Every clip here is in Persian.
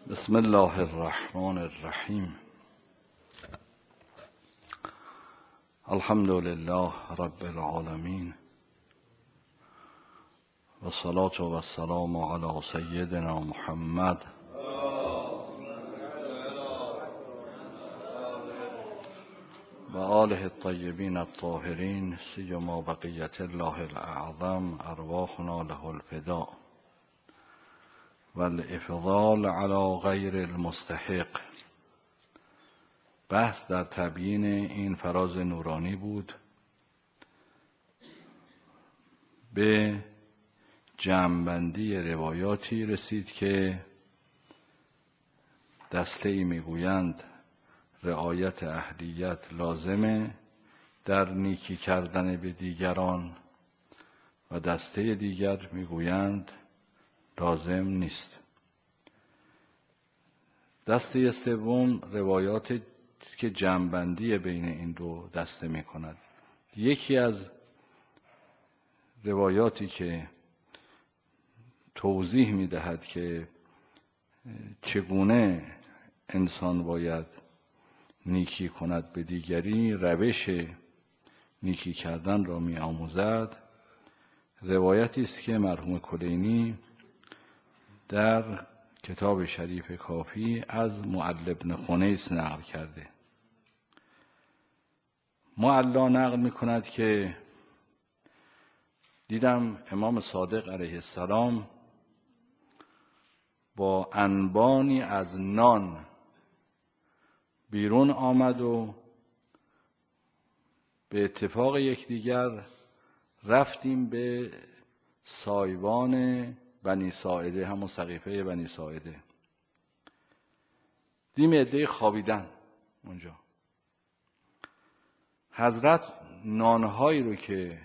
بسم الله الرحمن الرحیم. الحمد لله رب العالمین و الصلاة و السلام علی سیدنا محمد و آله الطیبین الطاهرین سیما بقیة الله الاعظم ارواحنا له الفداء والافضال علی غیر المستحق. بحث در تبیین این فراز نورانی بود. به جمع‌بندی روایاتی رسید که دسته‌ای میگویند رعایت اهلیت لازمه در نیکی کردن به دیگران و دسته دیگر میگویند لازم نیست. دسته سوم روایات که جمع‌بندی بین این دو دسته می کند. یکی از روایاتی که توضیح می دهد که چگونه انسان باید نیکی کند به دیگری، روش نیکی کردن را می آموزد. روایتی است که مرحوم کلینی در کتاب شریف کافی از معلی بن خنیس نقل کرده. معلی نقل می کند که دیدم امام صادق علیه السلام با انبانی از نان بیرون آمد و به اتفاق یکدیگر رفتیم به سایبان بنی ساعده، همون سقیفه بنی ساعده. دیدیم عده‌ای خوابیدن اونجا. حضرت نانهایی رو که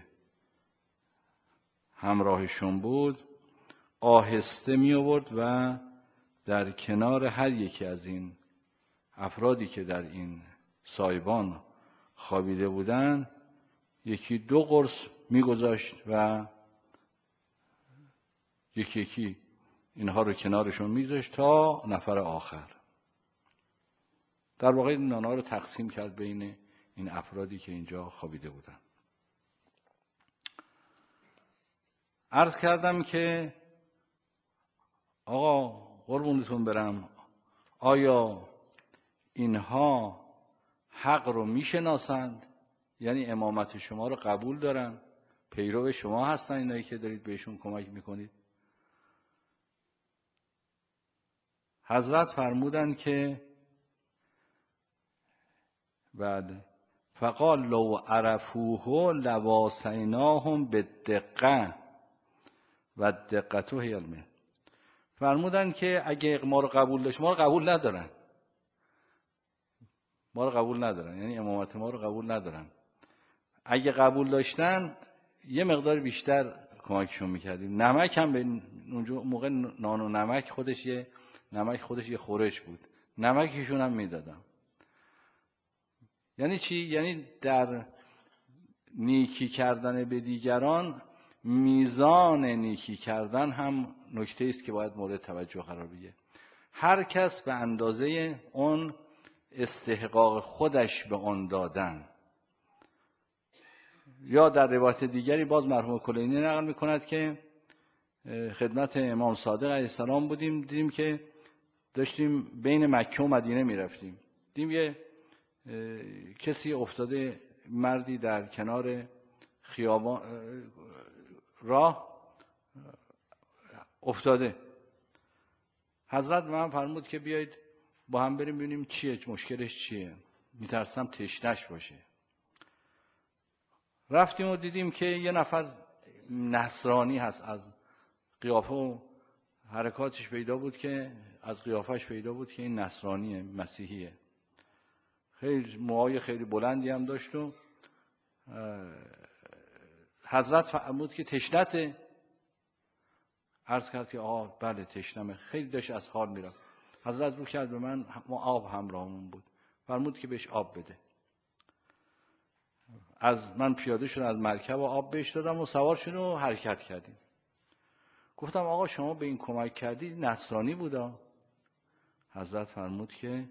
همراهشون بود آهسته می آورد و در کنار هر یکی از این افرادی که در این سایبان خوابیده بودن یکی دو قرص می گذاشت و یکی یکی اینها رو کنارشون می گذاشت تا نفر آخر. در واقع نانها رو تقسیم کرد بین این افرادی که اینجا خوابیده بودن. عرض کردم که آقا قربونتون برم، آیا اینها حق رو میشناسند؟ یعنی امامت شما رو قبول دارن؟ پیرو شما هستن اینایی که دارید بهشون کمک میکنید؟ حضرت فرمودند که بعد فقال لو عرفوه لواسیناهم بالدقه و دقته هی المه. فرمودند که اگه ما رو قبول داشت، ما رو قبول ندارن، ما رو قبول ندارن، یعنی امامت ما رو قبول ندارن. اگه قبول داشتن یه مقدار بیشتر کمکشون میکردیم. نمک هم به اونجا موقع نان و نمک خودش یه خورش بود، نمکشون هم میدادم. یعنی چی؟ یعنی در نیکی کردن به دیگران میزان نیکی کردن هم نکته است که باید مورد توجه قرار بگیره. هر کس به اندازه اون استحقاق خودش به اون دادن. یا در روایت دیگری باز مرحوم کلینی نقل میکند که خدمت امام صادق علیه السلام بودیم، دیدیم که داشتیم بین مکه و مدینه میرفتیم، دیدیم یه کسی افتاده، مردی در کنار خیابان راه افتاده. حضرت من فرمود که بیایید با هم بریم ببینیم چیه، مشکلش چیه، میترسم تشنش باشه. رفتیم و دیدیم که یه نفر نصرانی هست. از قیافه و حرکاتش پیدا بود که این نصرانیه، مسیحیه. خیلی موهای خیلی بلندی هم داشت و حضرت فرمود که تشنته؟ عرض کرد که آقا بله تشنمه. خیلی داشت از حال میرفت. حضرت رو کرد به من، ما آب همراهمون بود، فرمود که بهش آب بده. از من پیاده شدم از مرکب و آب بهش دادم و سوار شدیم و حرکت کردیم. گفتم آقا شما به این کمک کردی، نصرانی بودا؟ حضرت فرمود که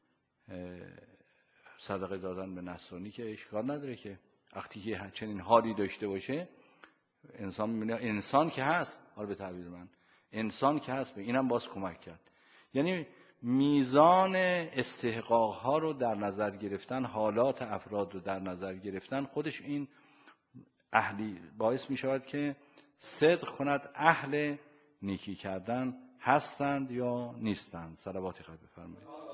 صدقه دادن به نصرانی که اشکال نداره، که وقتی که چنین حالی داشته باشه انسان میبینه انسان که هست، حالا به تعبیر من انسان که هست، به اینم باز کمک کرد. یعنی میزان استحقاق ها رو در نظر گرفتن، حالات افراد رو در نظر گرفتن، خودش این اهلی باعث می شود که صدق کند اهل نیکی کردن هستند یا نیستند. صلوات خیر بفرمایید.